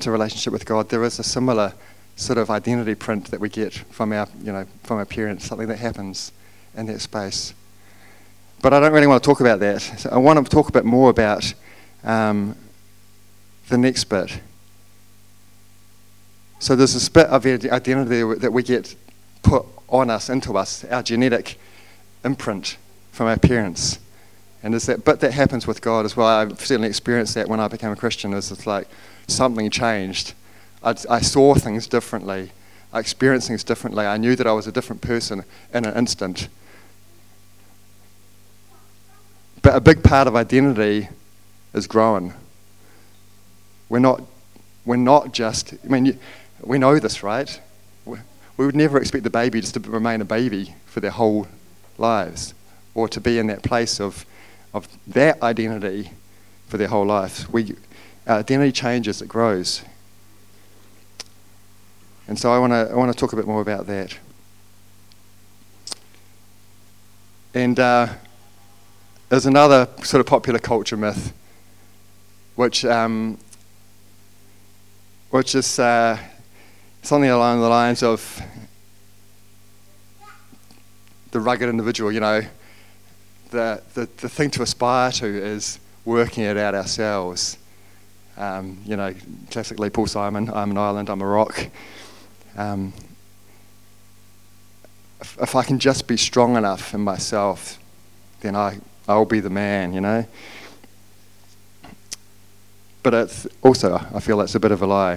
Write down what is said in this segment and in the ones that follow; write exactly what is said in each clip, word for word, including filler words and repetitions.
into a relationship with God, there is a similar sort of identity print that we get from our, you know, from our parents, something that happens in that space. But I don't really want to talk about that. So I want to talk a bit more about um, the next bit. So there's this bit of identity that we get put on us, into us, our genetic imprint from our parents. And there's that bit that happens with God as well. I've certainly experienced that when I became a Christian. It's just like something changed. I, I saw things differently. I experienced things differently. I knew that I was a different person in an instant. But a big part of identity is growing. We're not, we're not just, I mean, you, we know this, right? We, we would never expect the baby just to remain a baby for their whole lives, or to be in that place of, of that identity for their whole life. We, our identity changes, it grows. And so I want to I want to talk a bit more about that. And uh, there's another sort of popular culture myth, which um, which is uh, something along the lines of the rugged individual. You know, the the, the thing to aspire to is working it out ourselves. Um, you know, classically Paul Simon, I'm an island, I'm a rock. Um, if, if I can just be strong enough in myself, then I, I'll be the man, you know. But it's also, I feel that's a bit of a lie.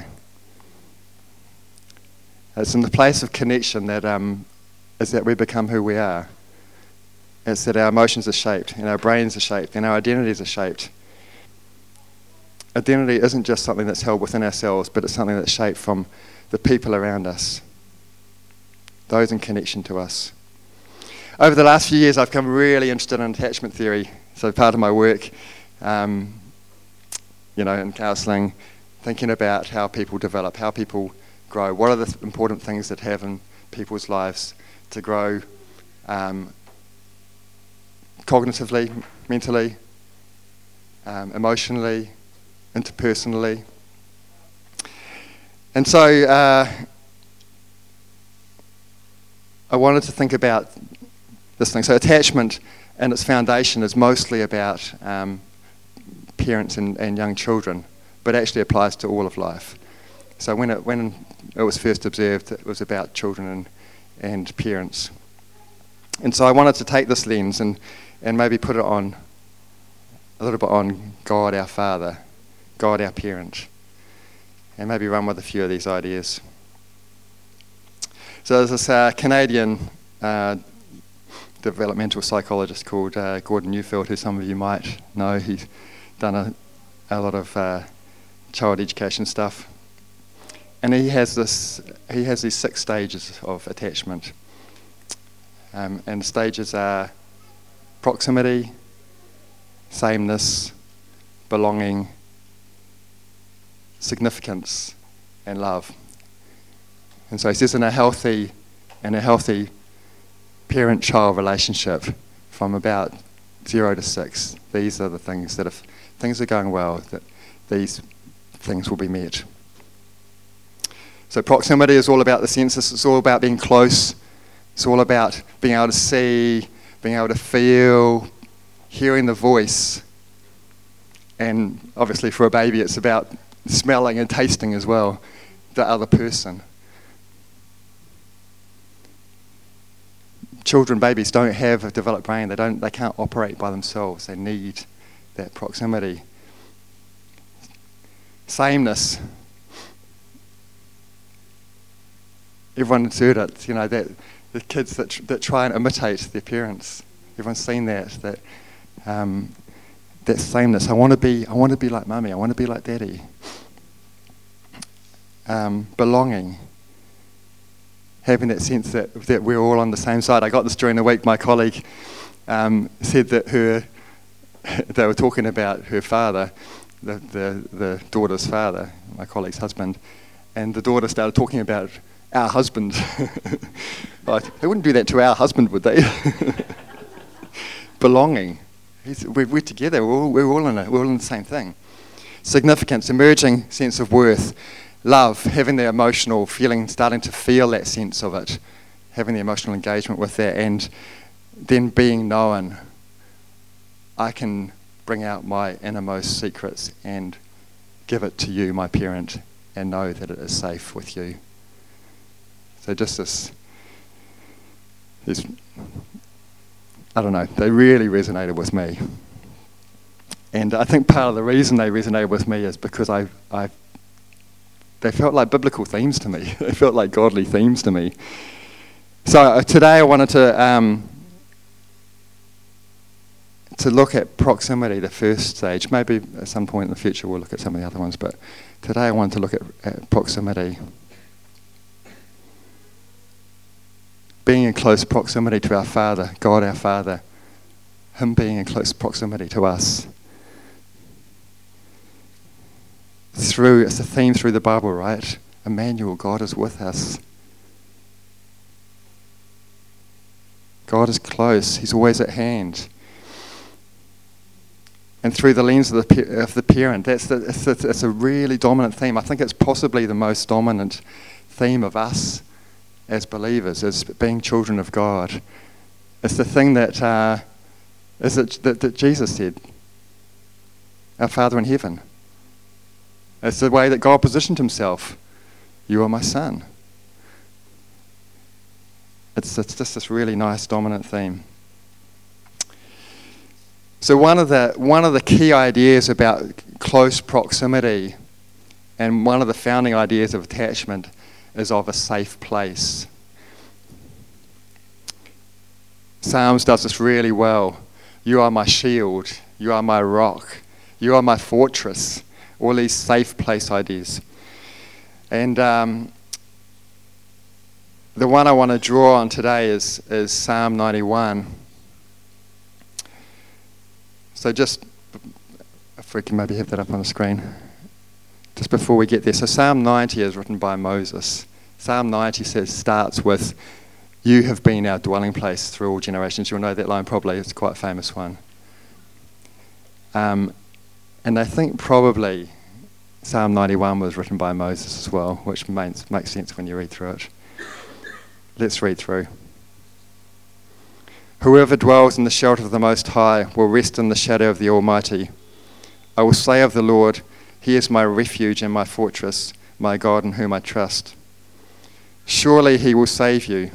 It's in the place of connection that um, is that we become who we are. It's that our emotions are shaped, and our brains are shaped, and our identities are shaped. Identity isn't just something that's held within ourselves, but it's something that's shaped from the people around us, those in connection to us. Over the last few years, I've become really interested in attachment theory. So part of my work, um, you know, in counselling, thinking about how people develop, how people grow, what are the th- important things that have in people's lives to grow um, cognitively, mentally, um, emotionally, interpersonally. And so uh, I wanted to think about this thing. So attachment and its foundation is mostly about um, parents and, and young children, but actually applies to all of life. So when it when it was first observed, it was about children and, and parents. And so I wanted to take this lens and, and maybe put it on a little bit on God our Father, God our parent, and maybe run with a few of these ideas. So there's this uh, Canadian uh, developmental psychologist called uh, Gordon Neufeld, who some of you might know. He's done a, a lot of uh, child education stuff. And he has this. He has these six stages of attachment. Um, and the stages are proximity, sameness, belonging, significance, and love. And so he says in a healthy, in a healthy parent-child relationship, from about zero to six, these are the things that if things are going well, that these things will be met. So proximity is all about the senses. It's all about being close. It's all about being able to see, being able to feel, hearing the voice. And obviously for a baby, it's about smelling and tasting as well, the other person. Children, babies don't have a developed brain. They don't. They can't operate by themselves. They need that proximity. Sameness. Everyone's heard it. You know that the kids that tr- that try and imitate their parents. Everyone's seen that. That um, that sameness. I want to be. I want to be like mummy. I want to be like daddy. Um, belonging. Having that sense that, that we're all on the same side. I got this during the week. My colleague um, said that her, they were talking about her father, the, the, the daughter's father, my colleague's husband, and the daughter started talking about our husband. Like, they wouldn't do that to our husband, would they? Belonging. He's, we're, we're together. We're all, we're all in it. We're all in the same thing. significance, emerging sense of worth, love, having the emotional feeling, starting to feel that sense of it, having the emotional engagement with that, and then being known. I can bring out my innermost secrets and give it to you, my parent, and know that it is safe with you. So just this, this I don't know, they really resonated with me. And I think part of the reason they resonated with me is because I, I, they felt like biblical themes to me. They felt like godly themes to me. So uh, today I wanted to um, to look at proximity, the first stage. Maybe at some point in the future we'll look at some of the other ones, but today I wanted to look at, at proximity. Being in close proximity to our Father, God our Father, Him being in close proximity to us. Through, it's a theme through the Bible, right? Emmanuel, God is with us. God is close, He's always at hand. And through the lens of the, of the parent, that's the, it's, a, it's a really dominant theme. I think it's possibly the most dominant theme of us as believers, as being children of God. It's the thing that, uh, is it, that, that Jesus said, our Father in heaven. It's the way that God positioned Himself. You are my son. It's, it's just this really nice dominant theme. So one of the one of the key ideas about close proximity, and one of the founding ideas of attachment, is of a safe place. Psalms does this really well. You are my shield. You are my rock. You are my fortress. All these safe place ideas. And um, the one I want to draw on today is, is Psalm ninety-one. So just, if we can maybe have that up on the screen. Just before we get there. So Psalm ninety is written by Moses. Psalm ninety says, starts with, you have been our dwelling place through all generations. You'll know that line probably. It's quite a famous one. Um, and I think probably Psalm ninety-one was written by Moses as well, which makes, makes sense when you read through it. Let's read through. Whoever dwells in the shelter of the Most High will rest in the shadow of the Almighty. I will say of the Lord, He is my refuge and my fortress, my God in whom I trust. Surely He will save you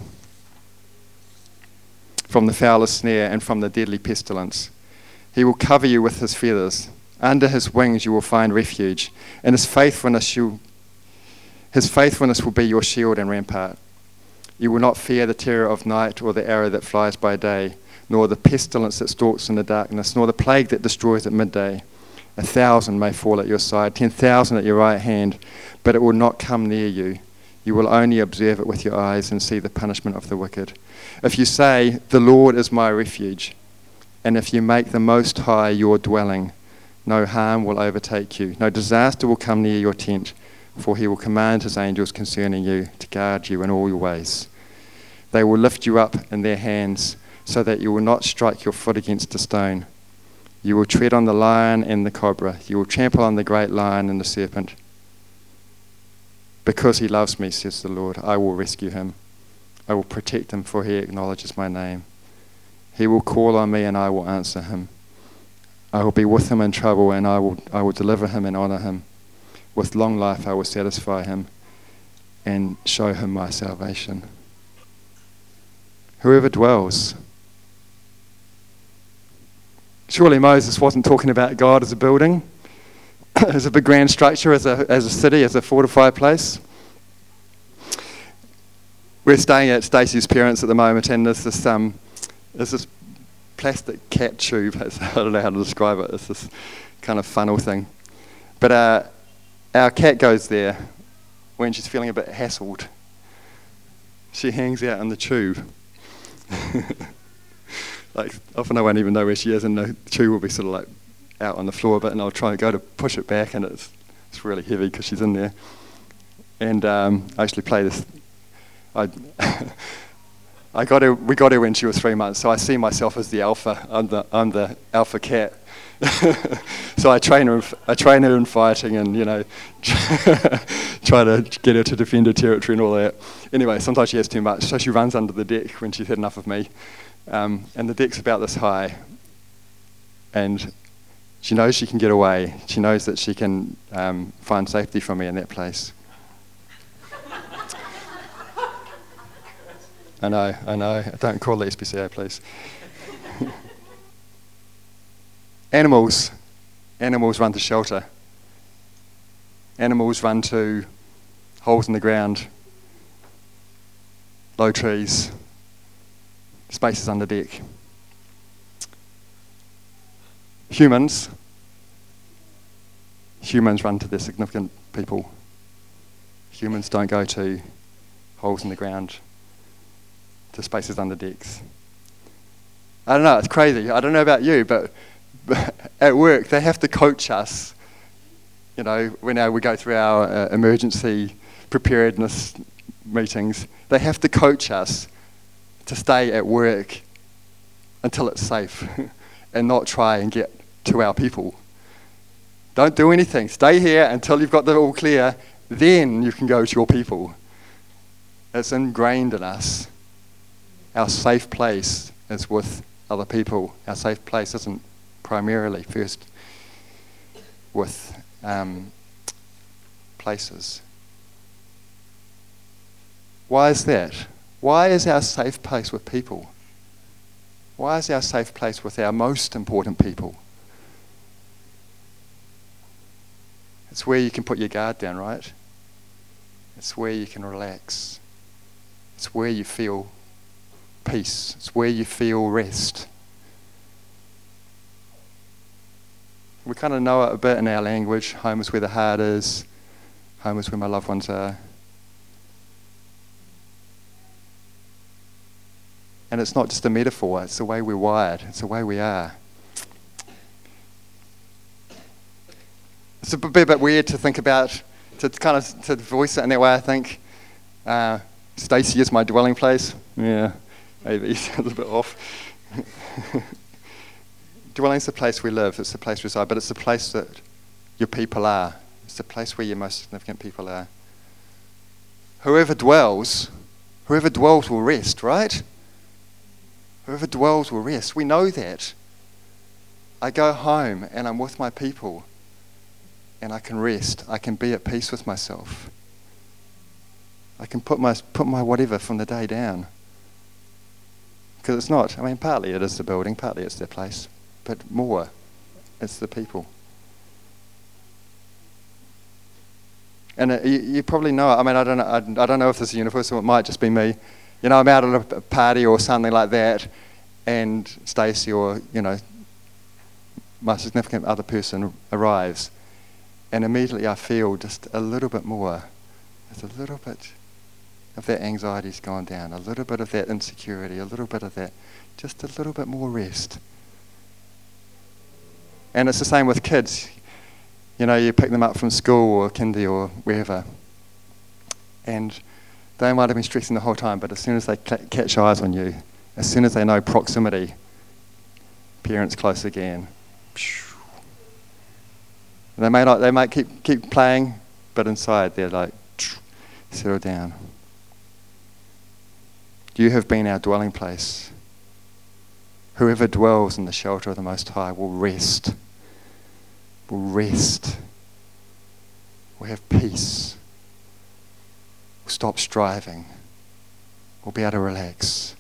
from the foulest snare and from the deadly pestilence. He will cover you with His feathers. Under His wings you will find refuge, and His faithfulness, you, His faithfulness will be your shield and rampart. You will not fear the terror of night or the arrow that flies by day, nor the pestilence that stalks in the darkness, nor the plague that destroys at midday. A thousand may fall at your side, ten thousand at your right hand, but it will not come near you. You will only observe it with your eyes and see the punishment of the wicked. If you say, the Lord is my refuge, and if you make the Most High your dwelling, no harm will overtake you, no disaster will come near your tent, for He will command His angels concerning you to guard you in all your ways. They will lift you up in their hands so that you will not strike your foot against a stone. You will tread on the lion and the cobra. You will trample on the great lion and the serpent. Because He loves me, says the Lord, I will rescue Him. I will protect Him, for He acknowledges my name. He will call on me and I will answer Him. I will be with Him in trouble and I will, I will deliver Him and honor Him. With long life I will satisfy Him and show Him my salvation. Whoever dwells. Surely Moses wasn't talking about God as a building, as a big grand structure, as a, as a city, as a fortified place. We're staying at Stacey's parents at the moment, and there's this, um, there's this plastic cat tube. I don't know how to describe it. It's this kind of funnel thing. But uh, our cat goes there when she's feeling a bit hassled. She hangs out in the tube. Like, often I won't even know where she is, and the tube will be sort of like out on the floor a bit, and I'll try and go to push it back, and it's it's really heavy because she's in there. And um, I actually play this. I I got her. We got her when she was three months, so I see myself as the alpha. I'm the I'm the alpha cat, So I train her. I train her in fighting, and you know, try to get her to defend her territory and all that. Anyway, sometimes she has too much, so she runs under the deck when she's had enough of me. Um, and the deck's about this high, and she knows she can get away. She knows that she can um, find safety from me in that place. I know, I know. Don't call the S P C A, please. Animals. Animals run to shelter. Animals run to holes in the ground, low trees, spaces under deck. Humans. Humans run to their significant people. Humans don't go to holes in the ground, to spaces under decks. I don't know, it's crazy. I don't know about you, but, but at work they have to coach us. You know, when uh, we go through our uh, emergency preparedness meetings, they have to coach us to stay at work until it's safe and not try and get to our people. Don't do anything. Stay here until you've got the all clear, then you can go to your people. It's ingrained in us. Our safe place is with other people. Our safe place isn't primarily first with um, places. Why is that? Why is our safe place with people? Why is our safe place with our most important people? It's where you can put your guard down, right? It's where you can relax. It's where you feel peace. It's where you feel rest. We kind of know it a bit in our language. Home is where the heart is. Home is where my loved ones are. And it's not just a metaphor, it's the way we're wired. It's the way we are. It's a bit, a bit weird to think about, to kind of to voice it in that way, I think. Uh, Stacey is my dwelling place. Yeah, maybe it's a little bit off. Dwelling's the place we live, it's the place we reside, but it's the place that your people are. It's the place where your most significant people are. Whoever dwells, whoever dwells will rest, right? Whoever dwells will rest. We know that. I go home and I'm with my people and I can rest. I can be at peace with myself. I can put my put my whatever from the day down. Because it's not, I mean, partly it is the building, partly it's their place, but more, it's the people. And it, you, you probably know it. I mean, I don't know, I, I don't know if this is universal, it might just be me. You know, I'm out at a party or something like that, and Stacey or, you know, my significant other person arrives, and immediately I feel just a little bit more. There's a little bit of that anxiety's gone down, a little bit of that insecurity, a little bit of that, just a little bit more rest. And it's the same with kids. You know, you pick them up from school or kindy or wherever, and they might have been stressing the whole time, but as soon as they cl- catch eyes on you, as soon as they know proximity, parents close again. They may not, they might keep keep playing, but inside they're like, settle down. You have been our dwelling place. Whoever dwells in the shelter of the Most High will rest. Will rest. Will have peace. Will stop striving. Will be able to relax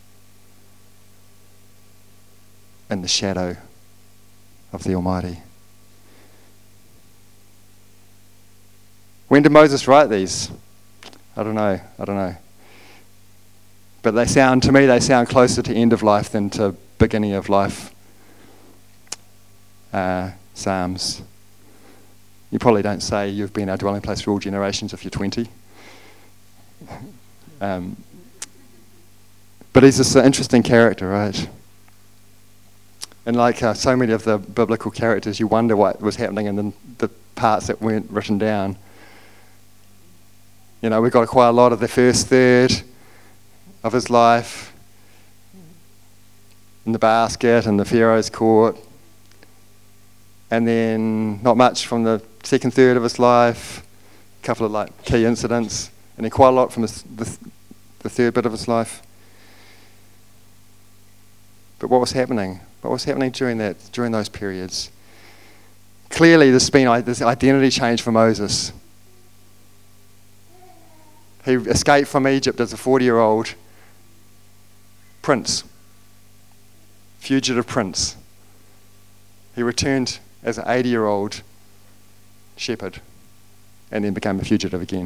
in the shadow of the Almighty. When did Moses write these? I don't know. I don't know. But they sound, to me, they sound closer to end of life than to beginning of life uh, Psalms. You probably don't say you've been our dwelling place for all generations if you're twenty. um, but he's this interesting character, right? And like uh, so many of the biblical characters, you wonder what was happening in the, the parts that weren't written down. You know, we've got quite a lot of the first third of his life in the basket and the Pharaoh's court. And then not much from the second third of his life, a couple of like key incidents, and then quite a lot from the, the, the third bit of his life. But what was happening? What was happening during that, during those periods? Clearly, there's been this identity change for Moses. He escaped from Egypt as a forty-year-old prince, fugitive prince. He returned as an eighty-year-old shepherd and then became a fugitive again.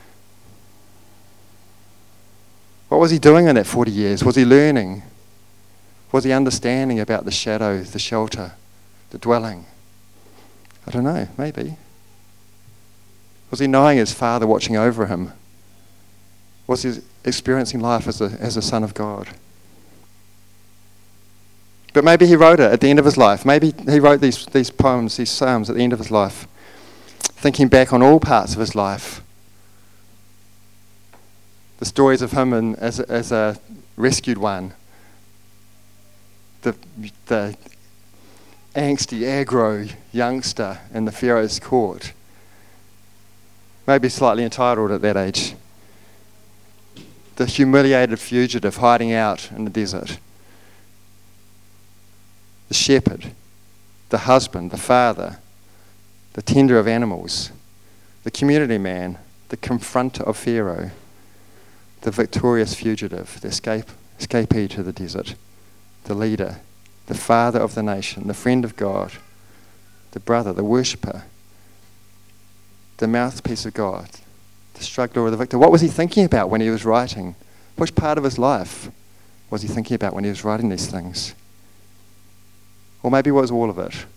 What was he doing in that forty years? Was he learning? Was he understanding about the shadow, the shelter, the dwelling? I don't know, maybe. Was he knowing his Father watching over him? Was he experiencing life as a, as a son of God? But maybe he wrote it at the end of his life. Maybe he wrote these, these poems, these psalms at the end of his life, thinking back on all parts of his life. The stories of him in, as, a, as a rescued one. The, the angsty, aggro youngster in the Pharaoh's court. Maybe slightly entitled at that age. The humiliated fugitive hiding out in the desert. The shepherd, the husband, the father, the tender of animals, the community man, the confronter of Pharaoh, the victorious fugitive, the escape, escapee to the desert, the leader, the father of the nation, the friend of God, the brother, the worshipper, the mouthpiece of God, the struggler or the victor. What was he thinking about when he was writing? Which part of his life was he thinking about when he was writing these things? Or maybe it was all of it.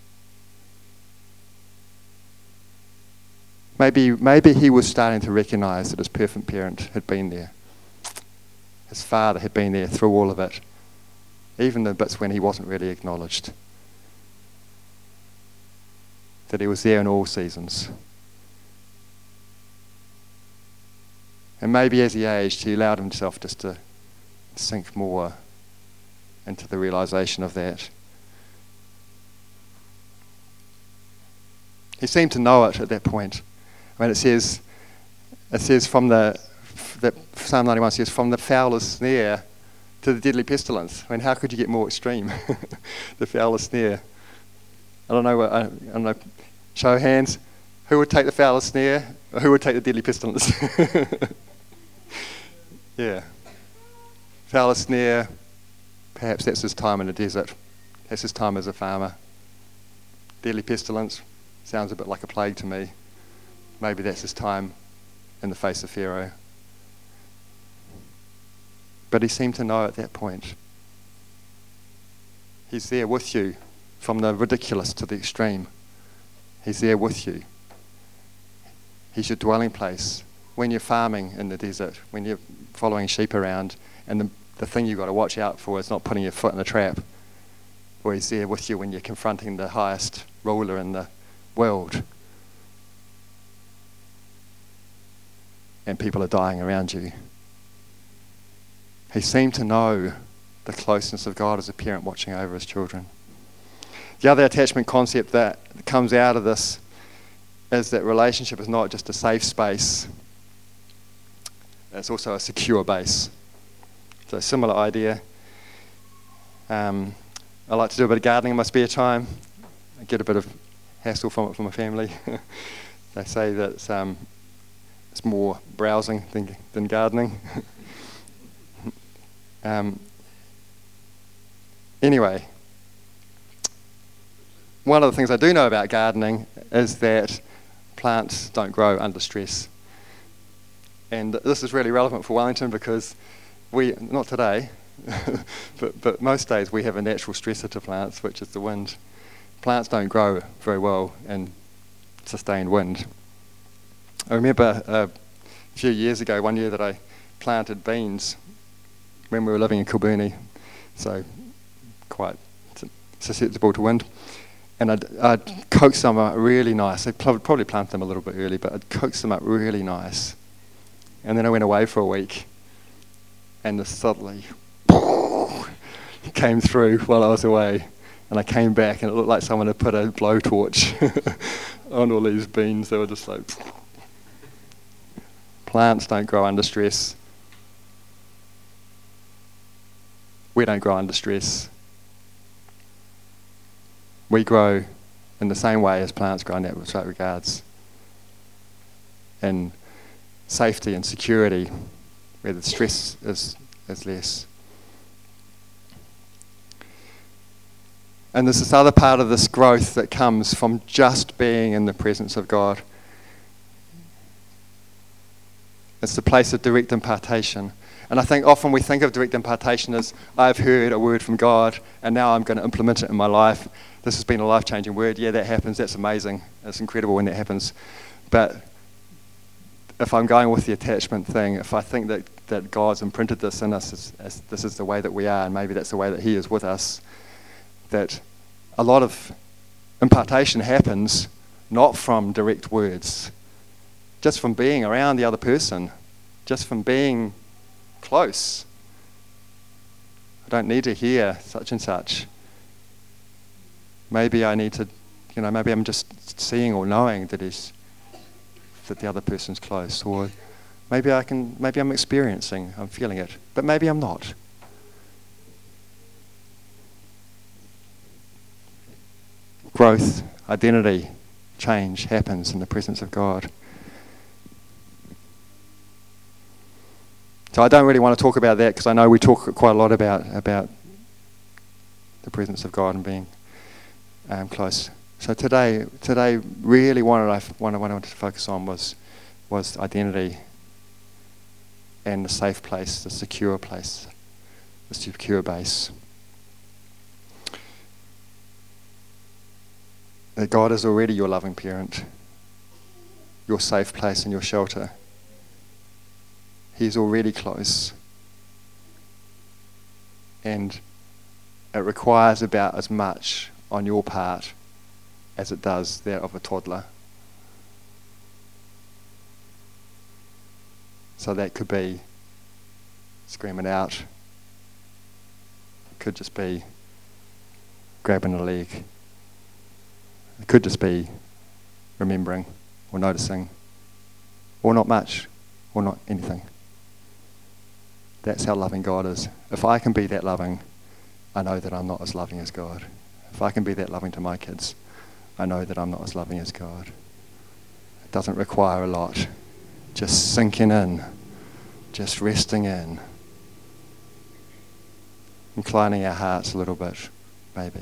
Maybe, maybe he was starting to recognize that his perfect parent had been there. His father had been there through all of it, even the bits when he wasn't really acknowledged. That he was there in all seasons. And maybe as he aged, he allowed himself just to sink more into the realization of that. He seemed to know it at that point. When it says, it says from the, that Psalm ninety-one says, from the fowler's snare to the deadly pestilence. I mean, how could you get more extreme? The fowler's snare. I don't know. What, I, I don't know. Show of hands. Who would take the fowler's snare? Or who would take the deadly pestilence? Yeah. Fowler's snare. Perhaps that's his time in the desert. That's his time as a farmer. Deadly pestilence. Sounds a bit like a plague to me. Maybe that's his time in the face of Pharaoh. But he seemed to know at that point. He's there with you, from the ridiculous to the extreme. He's there with you. He's your dwelling place. When you're farming in the desert, when you're following sheep around, and the, the thing you've got to watch out for is not putting your foot in the trap. Or he's there with you when you're confronting the highest ruler in the world. And people are dying around you. He seemed to know the closeness of God as a parent watching over his children. The other attachment concept that comes out of this is that relationship is not just a safe space, it's also a secure base. So a similar idea. Um, I like to do a bit of gardening in my spare time. I get a bit of hassle from it from my family. They say that it's, um, it's more browsing than, than gardening. um, anyway, one of the things I do know about gardening is that plants don't grow under stress. And this is really relevant for Wellington because we, not today, but, but most days we have a natural stressor to plants, which is the wind. Plants don't grow very well in sustained wind. I remember a few years ago, one year that I planted beans when we were living in Kilburnie, so quite susceptible to wind. And I'd, I'd coax them up really nice. I'd probably plant them a little bit early, but I'd coax them up really nice. And then I went away for a week, and the suddenly came through while I was away, And I came back and it looked like someone had put a blowtorch on all these beans. They were just like... Plants don't grow under stress. We don't grow under stress. We grow in the same way as plants grow in that regards. In safety and security, where the stress is, is less. And there's this other part of this growth that comes from just being in the presence of God. It's the place of direct impartation. And I think often we think of direct impartation as, I've heard a word from God, and now I'm going to implement it in my life. This has been a life-changing word. Yeah, that happens. That's amazing. It's incredible when that happens. But if I'm going with the attachment thing, if I think that, that God's imprinted this in us, as, as this is the way that we are, and maybe that's the way that he is with us, that a lot of impartation happens not from direct words, just from being around the other person, just from being close. I don't need to hear such and such. Maybe I need to, you know, maybe I'm just seeing or knowing that he's, that the other person's close, or maybe I can, maybe I'm experiencing, I'm feeling it, but maybe I'm not. Growth, identity, change happens in the presence of God. So I don't really want to talk about that because I know we talk quite a lot about about the presence of God and being um, close. So today, today really what I what I wanted to focus on was was identity and the safe place, the secure place, the secure base. That God is already your loving parent, your safe place and your shelter. He's already close. And it requires about as much on your part as it does that of a toddler. So that could be screaming out. It could just be grabbing a leg. It could just be remembering or noticing, or not much, or not anything. That's how loving God is. If I can be that loving, I know that I'm not as loving as God. If I can be that loving to my kids, I know that I'm not as loving as God. It doesn't require a lot. Just sinking in, just resting in, inclining our hearts a little bit, maybe.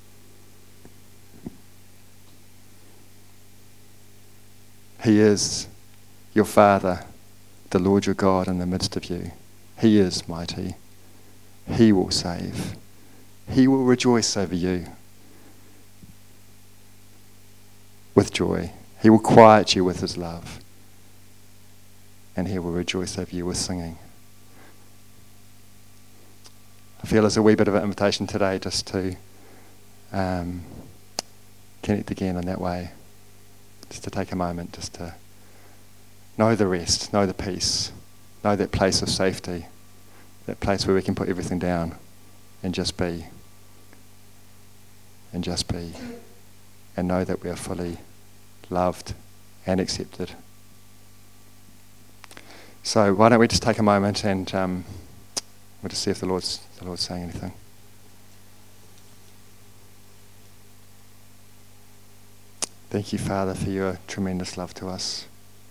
He is your Father, the Lord your God in the midst of you. He is mighty. He will save. He will rejoice over you with joy. He will quiet you with his love. And he will rejoice over you with singing. I feel there's a wee bit of an invitation today just to um, connect again in that way. Just to take a moment, just to know the rest, know the peace, know that place of safety, that place where we can put everything down and just be, and just be, and know that we are fully loved and accepted. So why don't we just take a moment and um, we'll just see if the Lord's the Lord's saying anything. Thank you, Father, for your tremendous love to us.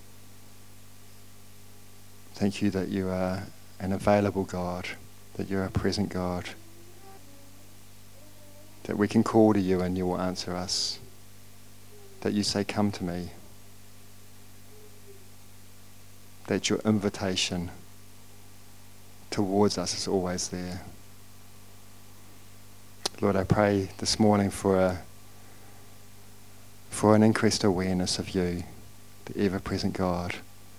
Thank you that you are an available God, that you're a present God, that we can call to you and you will answer us, that you say, come to me, that your invitation towards us is always there. Lord, I pray this morning for a for an increased awareness of you, the ever-present God,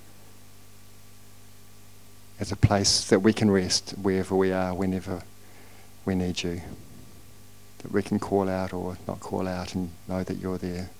as a place that we can rest wherever we are, whenever we need you, that we can call out or not call out and know that you're there.